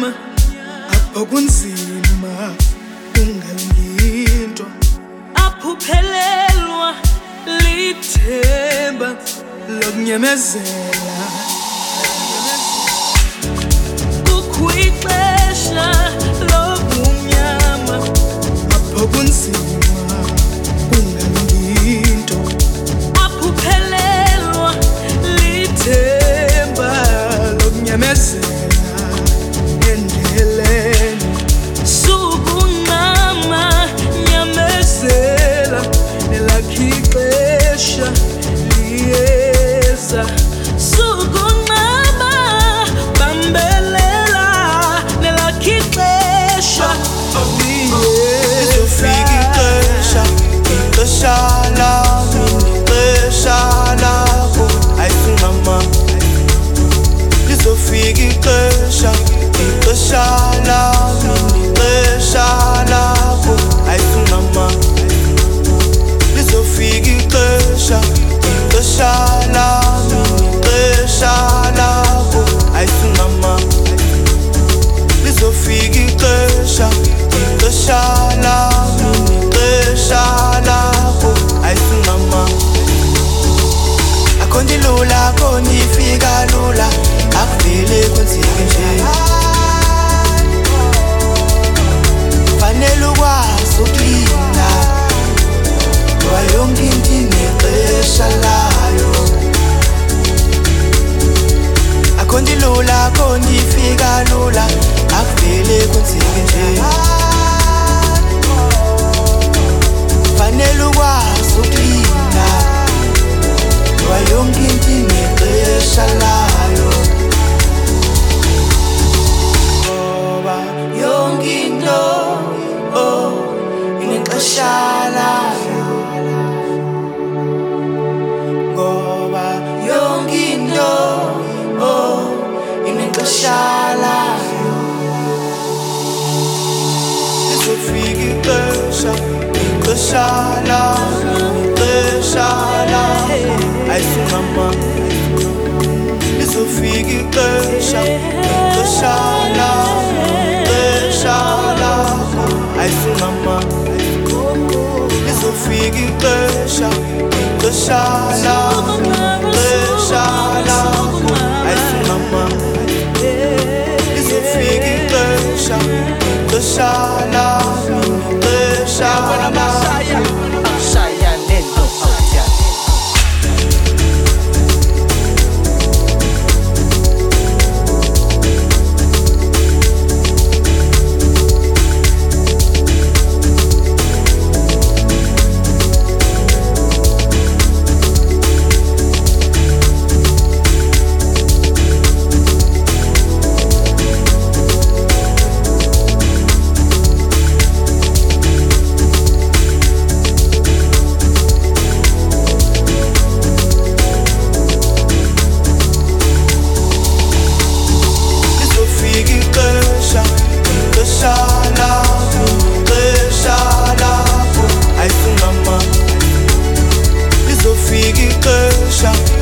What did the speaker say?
apho kunzima ungalinto, aphuphelelwa lithemba lokunyamezela kukwixesha lobumnyama, apho kunzima ungalinto, aphuphelelwa lithemba lokunyamezela endeleni sukunqama nyamezela nelakhi ixesha liyeza sukunqama bambelela nelakhi ixesha lizofika ixesha, ixesha lami nexesha lakho ayifunama. Lizofika ixesha, ixesha lami nexesha lakho ayifunama. Lizofika ixesha, ixesha lami nexesha lakho ayifunama. Lizofika ixesha, ixesha lami nexesha lakho ayifunama. Akho ndilula, akho ndifika lula, akuvele kwenzeke nje. Fanele ukwazi ukulinda, ngoba yonke into inexesha layo. Akho ndilula, akho ndifika lula, akuvele kwenzeke nje. Fanele ukwazi ukulinda, ngoba yonke into inexesha layo. Ngoba yonke into inexesha layo. Ngoba yonke into inexesha layo. Lizofika ixesha, ixesha lami nexesha lakho ayifunama. Lizofika ixesha, ixesha lami nexesha lakho ayifunama. Lizofika ixesha, ixesha lami nexesha lakho ayifunama. Lizofika ixesha, ixesha lami nexesha lakho. Lizofika ixesha,